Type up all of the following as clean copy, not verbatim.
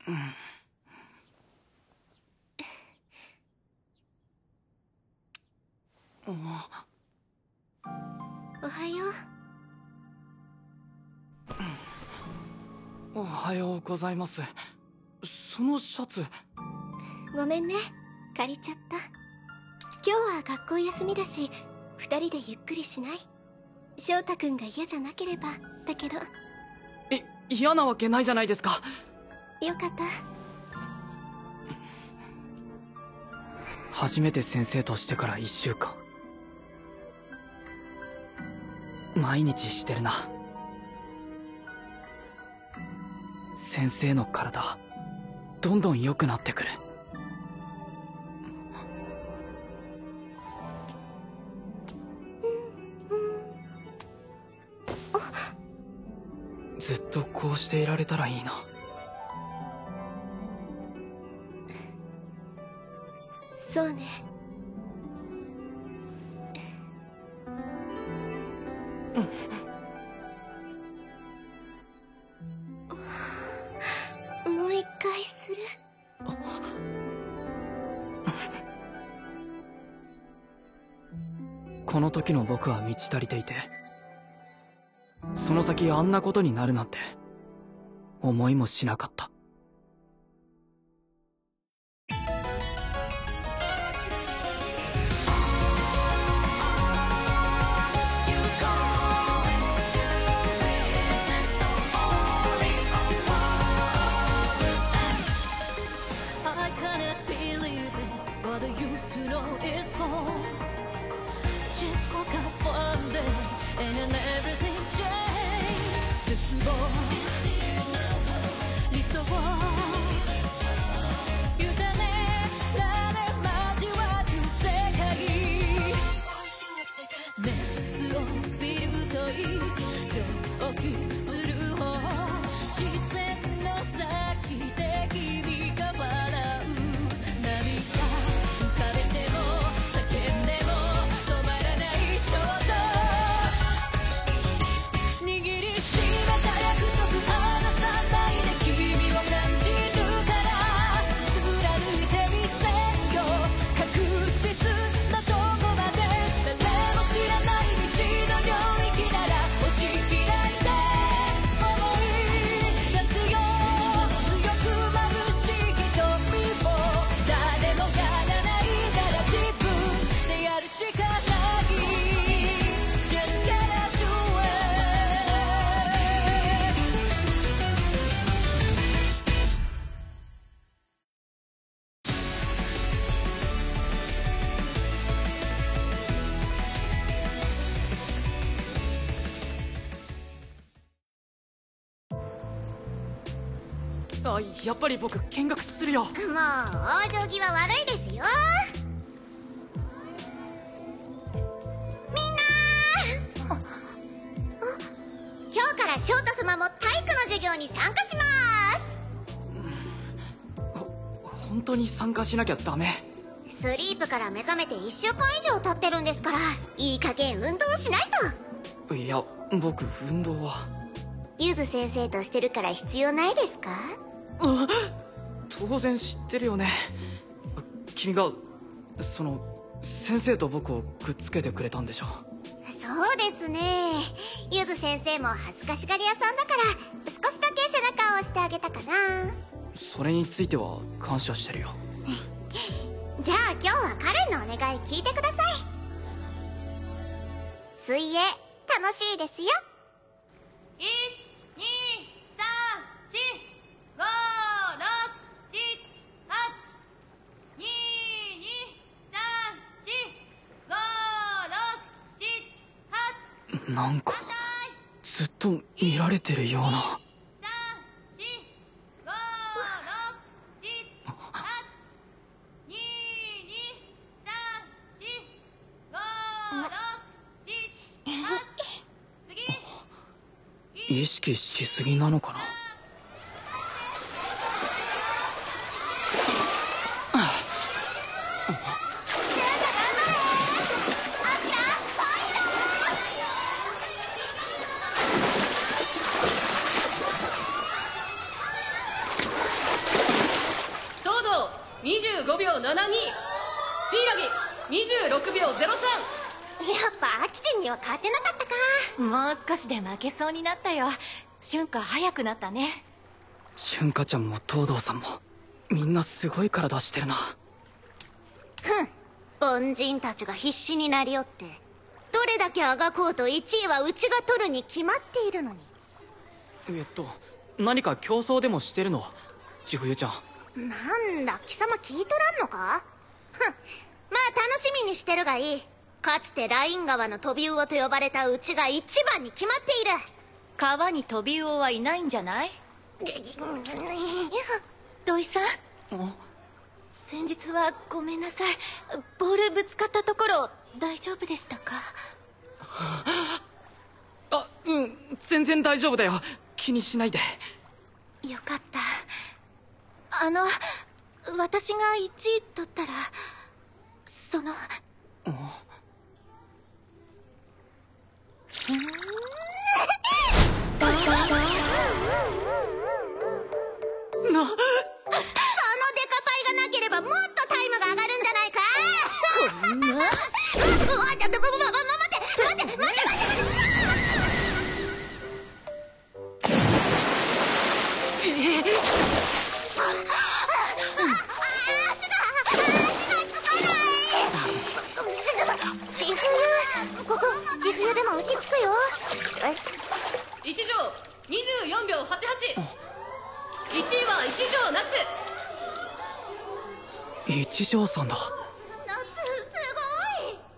おはよう。 おはようございます。そのシャツ。 ごめんね、借りちゃった。今日は学校休みだし、二人でゆっくりしない？翔太くんが嫌じゃなければだけど。 嫌なわけないじゃないですか。 よかった。 初めて先生としてから1週間、毎日してるな。先生の体どんどん良くなってくる。ずっとこうしていられたらいいな。 そうね。もう一回する？ この時の僕は満ち足りていて、その先あんなことになるなんて思いもしなかった。やっぱり僕見学するよ。もう往生際悪いですよ。みんな今日から翔太様も体育の授業に参加します。 本当に参加しなきゃダメ？ スリープから目覚めて1週間以上経ってるんですから、いい加減運動しないと。 いや、僕運動は。 ゆず先生としてるから必要ないですか？ 当然知ってるよね。君が先生と僕をくっつけてくれたんでしょ。 そうですね。ゆず先生も恥ずかしがり屋さんだから、少しだけ背中を押してあげたかな。 それについては感謝してるよ。 じゃあ今日はカレンのお願い聞いてください。水泳楽しいですよ。 なんかずっと見られてるような。意識しすぎなのかな。 秒72、柊26秒03。 やっぱアキちゃんには勝てなかったか。 もう少しで負けそうになったよ。春夏早くなったね。 春夏ちゃんも東堂さんもみんなすごい体してるな。 凡人たちが必死になりよって、どれだけあがこうと1位はうちが取るに決まっているのに。 何か競争でもしてるの？千冬ちゃん。 なんだ貴様聞いとらんのか。まあ楽しみにしてるがいい。かつてライン川の飛び魚と呼ばれたうちが一番に決まっている。 川に飛び魚はいないんじゃない？土井さん、先日はごめんなさい。ボールぶつかったところ大丈夫でしたか？ 全然大丈夫だよ。気にしないで。 よかった。私が1位取ったらそのそのデカパイがなければもっとタイムが上がるんじゃないか。こんな待ってここ千冬でも落ち着くよ。 一条24秒88。1位は一条夏。 一条さんだ。 夏すごい。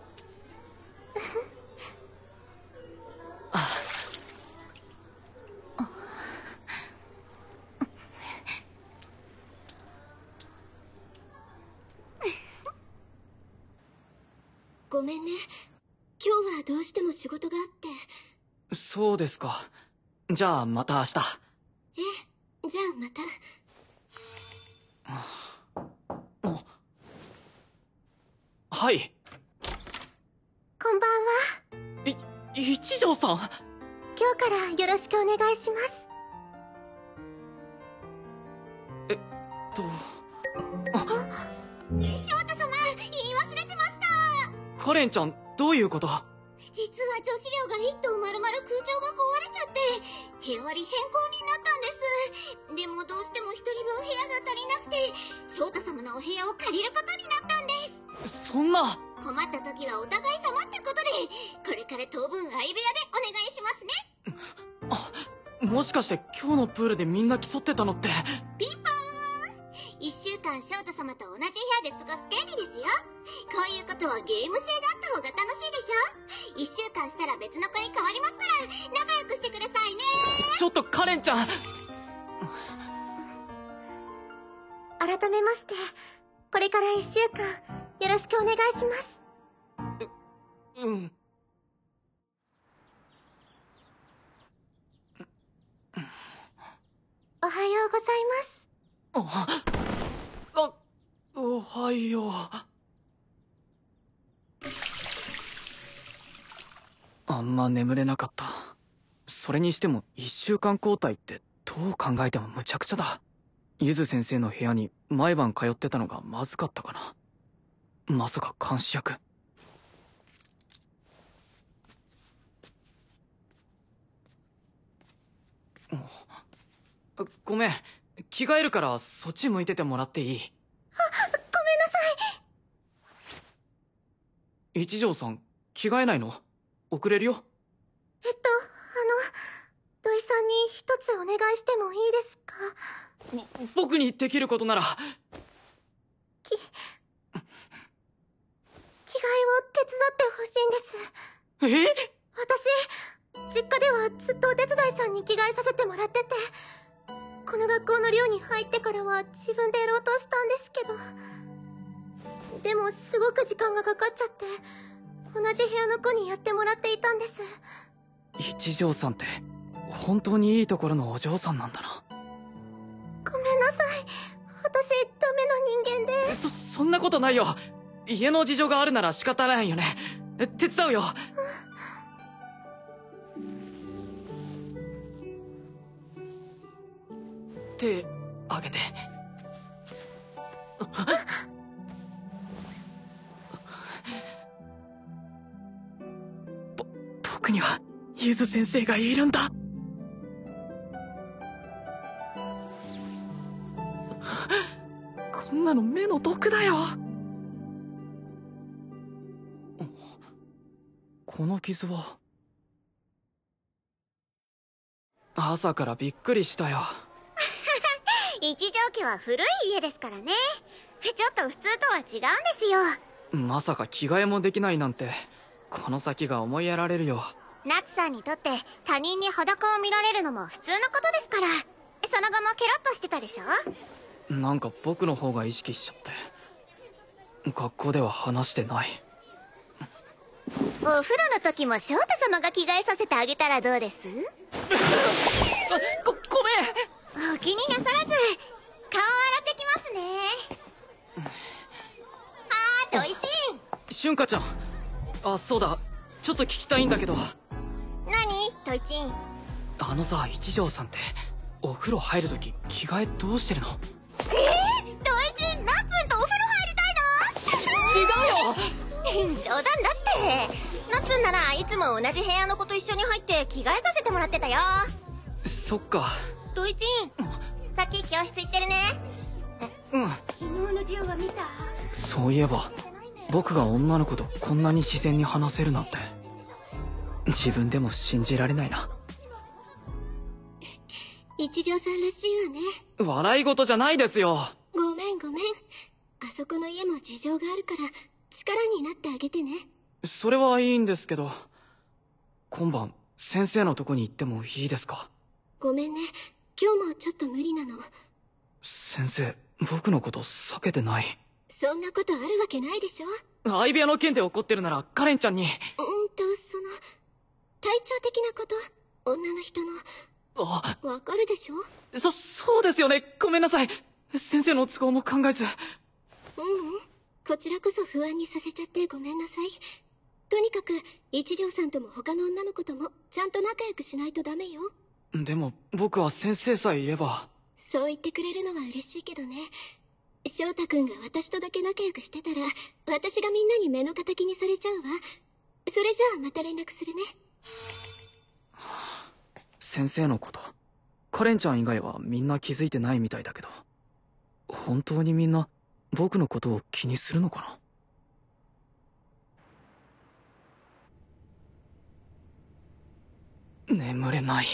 ごめんね、今日はどうしても仕事があって。 そうですか。じゃあまた明日。 ええ、じゃあまた。 はい。 こんばんは。 一条さん。 今日からよろしくお願いします。翔太様、言い忘れてました。 カレンちゃん、どういうこと？ 実は女子寮が一棟丸々空調が壊れちゃって部屋割り変更になったんです。でもどうしても一人分部屋が足りなくて翔太様のお部屋を借りることになったんです。 そんな。 困った時はお互い様ってことで、これから当分相部屋でお願いしますね。 もしかして今日のプールでみんな競ってたのって。 ピンポーン。1週間翔太様と同じ部屋で過ごす権利ですよ。こういうことはゲーム性があった方が楽しいでしょ。1週間したら別の子に変わりますから仲良くしてくださいね。 ちょっとカレンちゃん。 改めまして、これから1週間よろしくお願いします。 うん。 おはようございます。 おはよう。あんま眠れなかった。それにしても1週間交代ってどう考えても無茶苦茶だ。ゆず先生の部屋に毎晩通ってたのがまずかったかな。まさか監視役。ごめん、着替えるからそっち向いててもらっていい？ごめんなさい。一条さん、着替えないの？遅れるよ。 土井さんに一つお願いしてもいいですか？ 僕にできることなら。着替えを手伝ってほしいんです。私、実家ではずっとお手伝いさんに着替えさせてもらってて、この学校の寮に入ってからは自分でやろうとしたんですけど、でもすごく時間がかかっちゃって同じ部屋の子にやってもらっていたんです。 一条さんって本当にいいところのお嬢さんなんだな。 ごめんなさい、私ダメな人間で。 そんなことないよ。家の事情があるなら仕方ないよね。手伝うよ。手あげて。 ず先生がいるんだ。こんなの目の毒だよ。この傷は。朝からびっくりしたよ。 一条家は古い家ですからね。ちょっと普通とは違うんですよ。 まさか着替えもできないなんて、この先が思いやられるよ。 ナツさんにとって他人に裸を見られるのも普通のことですから。その後もケロッとしてたでしょ。 なんか僕の方が意識しちゃって。学校では話してない。 お風呂の時も翔太様が着替えさせてあげたらどうです？ ごめん。 お気になさらず、顔を洗ってきますね。ドイチン。 シュンカちゃん。あ、そうだ。ちょっと聞きたいんだけど。 何ドイチン。 あのさ、一条さんってお風呂入るとき着替えどうしてるの？ ドイチン、ナッツンとお風呂入りたいの？違うよ。冗談だって。ナッツンならいつも同じ部屋の子と一緒に入って着替えさせてもらってたよ。 そっか。 ドイチン、さっき教室行ってるね。 うん。 昨日の授業は見た？ そういえば僕が女の子とこんなに自然に話せるなんて自分でも信じられないな。 一条さんらしいわね。 笑い事じゃないですよ。 ごめんごめん。あそこの家も事情があるから力になってあげてね。 それはいいんですけど、今晩先生のとこに行ってもいいですか？ ごめんね、今日もちょっと無理なの。 先生、僕のこと避けてない？ そんなことあるわけないでしょ。 相部屋の件で怒ってるならカレンちゃんに。 体調的なこと、女の人の。わかるでしょ。 そうですよね。ごめんなさい。先生の都合も考えず。 こちらこそ不安にさせちゃってごめんなさい。とにかく一条さんとも他の女の子ともちゃんと仲良くしないとダメよ。 でも僕は先生さえいれば。 そう言ってくれるのは嬉しいけどね。翔太くんが私とだけ仲良くしてたら私がみんなに目の敵にされちゃうわ。それじゃあまた連絡するね。 先生のことカレンちゃん以外はみんな気づいてないみたいだけど、本当にみんな僕のことを気にするのかな。眠れない。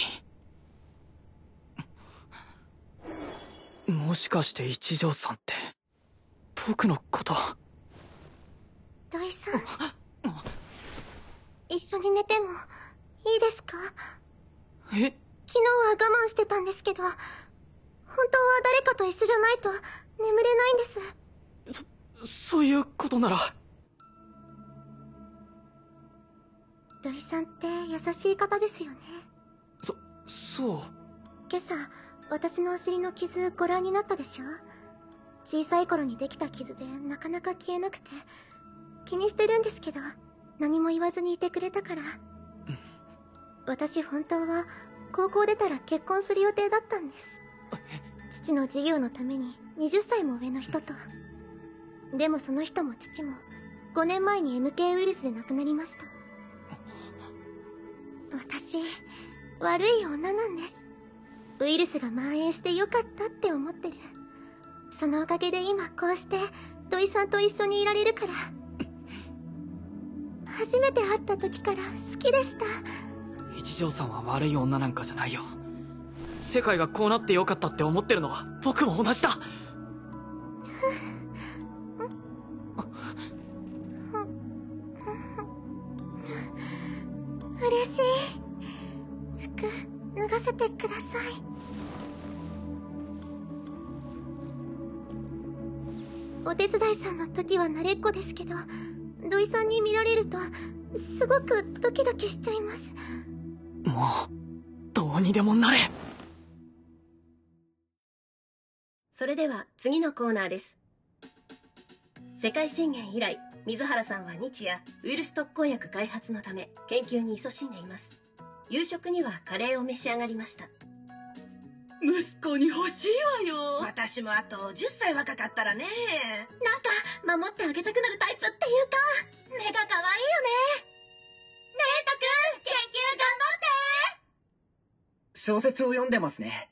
もしかして一条さんって僕のこと。 土井さん、一緒に寝てもいいですか？ え？ 昨日は我慢してたんですけど、本当は誰かと一緒じゃないと眠れないんです。 そういうことなら。 土井さんって優しい方ですよね。 そう。 今朝私のお尻の傷ご覧になったでしょ。小さい頃にできた傷でなかなか消えなくて気にしてるんですけど、何も言わずにいてくれたから。私本当は高校出たら結婚する予定だったんです。父の事業のために20歳も上の人と。でもその人も父も5年前に MK ウイルスで亡くなりました。私悪い女なんです。ウイルスが蔓延してよかったって思ってる。そのおかげで今こうして土井さんと一緒にいられるから。初めて会った時から好きでした。 一条さんは悪い女なんかじゃないよ。世界がこうなってよかったって思ってるのは僕も同じだ。 嬉しい。服脱がせてください。お手伝いさんの時は慣れっこですけど、土井さんに見られるとすごくドキドキしちゃいます。 もうどうにでもなれ。 それでは次のコーナーです。世界宣言以来、水原さんは日夜ウイルス特効薬開発のため研究に勤しんでいます。夕食にはカレーを召し上がりました。息子に欲しいわよ。 私もあと10歳若かったらね。 なんか守ってあげたくなるタイプっていうか、目が可愛いよね。ねえたくん、研究頑張って。 小説を読んでますね。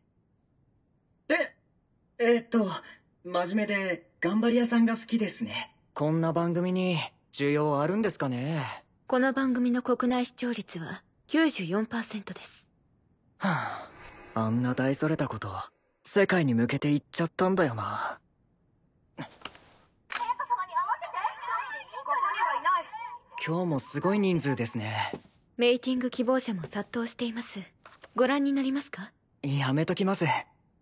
真面目で頑張り屋さんが好きですね。 こんな番組に需要あるんですかね。 この番組の国内視聴率は 94% です。 はあ、あんな大それたこと世界に向けて言っちゃったんだよな。今日もすごい人数ですね。 メイティング希望者も殺到しています。ご覧になりますか？ やめときます。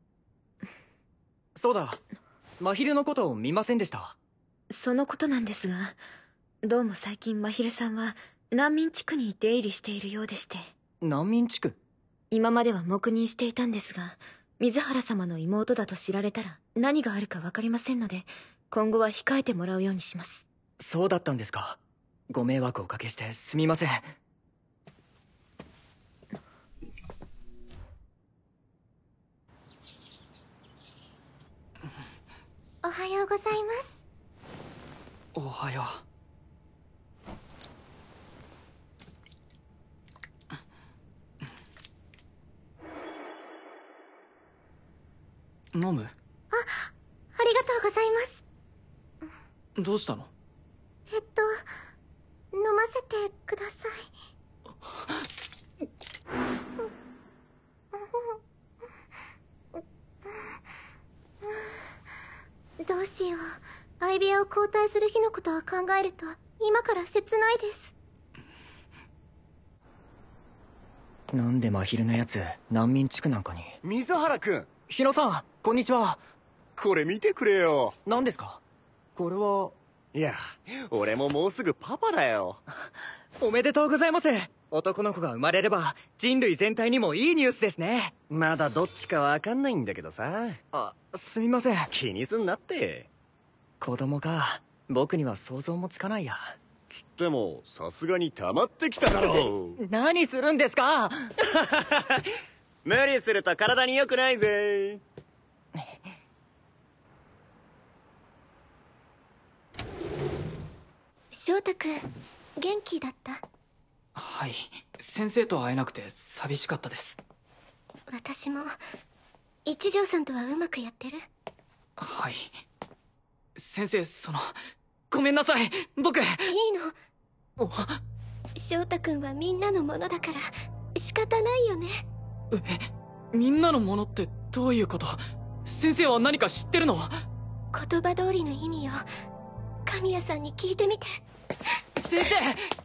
そうだ、真昼のことを見ませんでした？ そのことなんですが、どうも最近真昼さんは難民地区に出入りしているようでして。 難民地区？ 今までは黙認していたんですが、水原様の妹だと知られたら何があるかわかりませんので、今後は控えてもらうようにします。 そうだったんですか。ご迷惑をおかけしてすみません。 おはようございます。 おはよう。飲む？ ありがとうございます。 どうしたの？ 飲ませてください。どうしよう。相部屋を交代する日のことを考えると今から切ないです。 なんで真昼のやつ難民地区なんかに。 水原くん、 日野さん、こんにちは。 これ見てくれよ。 何ですか？これは。 いや、俺ももうすぐパパだよ。 おめでとうございます。男の子が生まれれば人類全体にもいいニュースですね。 まだどっちかわかんないんだけどさ。 あ、すみません。 気にすんなって。 子供か。僕には想像もつかないや。 つってもさすがに溜まってきただろう。 何するんですか？ 無理すると体に良くないぜ。 翔太くん、元気だった？ はい、先生と会えなくて寂しかったです。 私も一条さんとはうまくやってる？ はい。先生、ごめんなさい、僕。いいの。翔太くんはみんなのものだから仕方ないよね。 みんなのものってどういうこと？先生は何か知ってるの？ 言葉通りの意味を神谷さんに聞いてみて。 先生！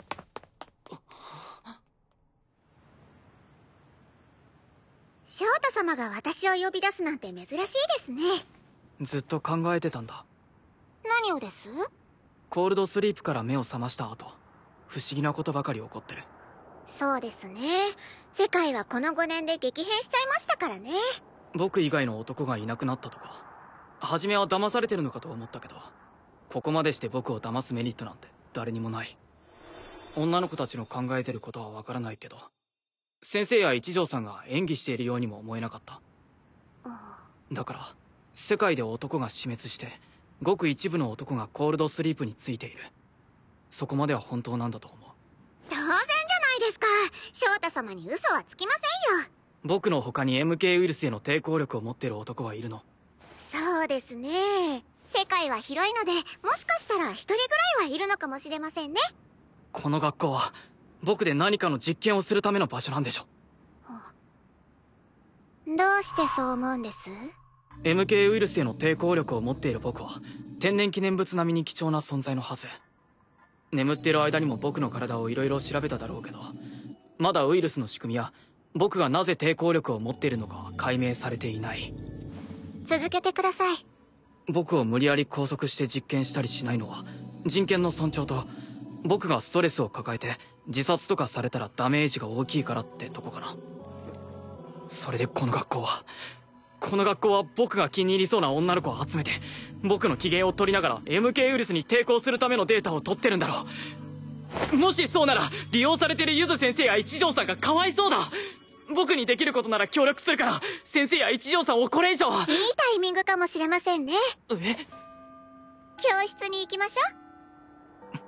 翔太様が私を呼び出すなんて珍しいですね。 ずっと考えてたんだ。 何をです？ コールドスリープから目を覚ました後、不思議なことばかり起こってる。 そうですね。世界はこの5年で激変しちゃいましたからね。 僕以外の男がいなくなったとか、初めは騙されてるのかと思ったけど、ここまでして僕を騙すメリットなんて誰にもない。女の子たちの考えてることはわからないけど、先生や一条さんが演技しているようにも思えなかった。だから世界で男が死滅して、ごく一部の男がコールドスリープについている。そこまでは本当なんだと思う。 当然じゃないですか。翔太様に嘘はつきませんよ。 僕の他に MK ウイルスへの抵抗力を持っている男はいるの？ そうですね。世界は広いので、もしかしたら一人ぐらいはいるのかもしれませんね。 この学校は僕で何かの実験をするための場所なんでしょ。 どうしてそう思うんです？ MK ウイルスへの抵抗力を持っている僕は天然記念物並みに貴重な存在のはず。眠っている間にも僕の体をいろいろ調べただろうけど、まだウイルスの仕組みや僕がなぜ抵抗力を持っているのかは解明されていない。 続けてください。 僕を無理やり拘束して実験したりしないのは人権の尊重と、僕がストレスを抱えて自殺とかされたらダメージが大きいからってとこかな。それでこの学校は僕が気に入りそうな女の子を集めて、僕の機嫌を取りながら MK ウイルスに抵抗するためのデータを取ってるんだろう。もしそうなら利用されてるゆず先生や一条さんがかわいそうだ。僕にできることなら協力するから、先生や一条さんをこれ以上。いいタイミングかもしれませんね。教室に行きましょう。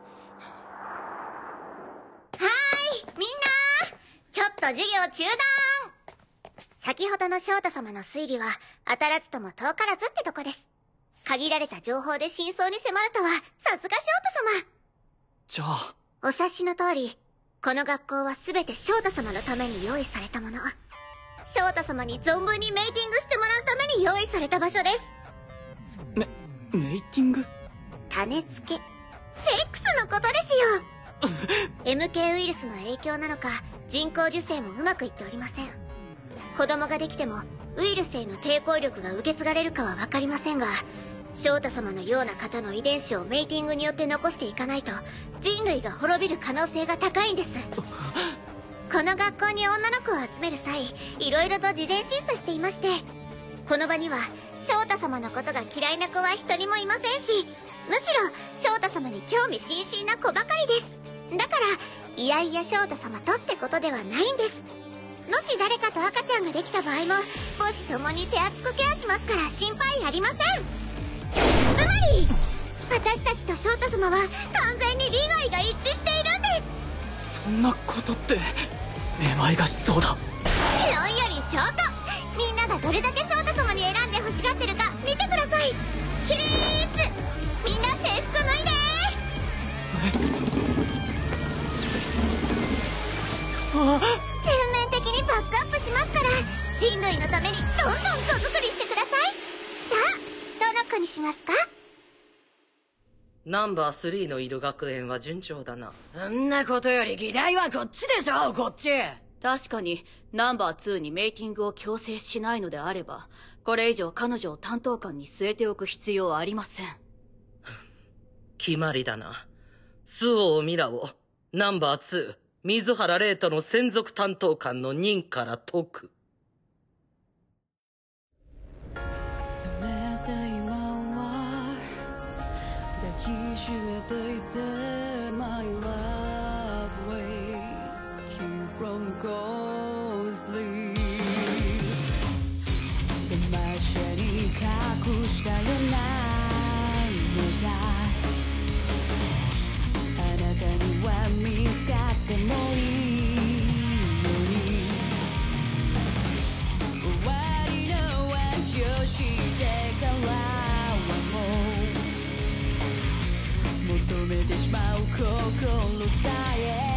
はーい、みんなちょっと授業中断。 先ほどの翔太様の推理は当たらずとも遠からずってとこです。限られた情報で真相に迫るとはさすが翔太様。 じゃあお察しの通り、この学校は全て翔太様のために用意されたもの。翔太様に存分にメイティングしてもらうために用意された場所です。 メイティング？ 種付け、セックスのことですよ。MK ウイルスの影響なのか、人工授精もうまくいっておりません。子供ができてもウイルスへの抵抗力が受け継がれるかは分かりませんが、翔太様のような方の遺伝子をメイティングによって残していかないと人類が滅びる可能性が高いんです。この学校に女の子を集める際、いろいろと事前審査していまして、この場には翔太様のことが嫌いな子は一人もいませんし、むしろ翔太様に興味津々な子ばかりです。だからいやいや翔太様とってことではないんです。もし誰かと赤ちゃんができた場合も母子ともに手厚くケアしますから心配ありません。つまり私たちと翔太様は完全に利害が一致しているんです。 そんなことってめまいがしそうだ。 論より証拠。みんながどれだけ翔太様に選んで欲しがってるか見てください。起立。みんな制服脱いで。全面的にバックアップしますから、人類のためにどんどん子作りしてください。さあ、どの子にしますか？ ナンバー3のいる学園は順調だな。 そんなことより議題はこっちでしょ、こっち。 確かにナンバー2にメイティングを強制しないのであれば、これ以上彼女を担当官に据えておく必要はありません。 決まりだな。周防ミラをナンバー2水原玲斗の専属担当官の任から解く。 せめて今は抱きしめていて My love wake you from cold sleep 手間車に隠したようなのがあなたには見つかってもいいように終わりの足をしてからはもう求めてしまう心さえ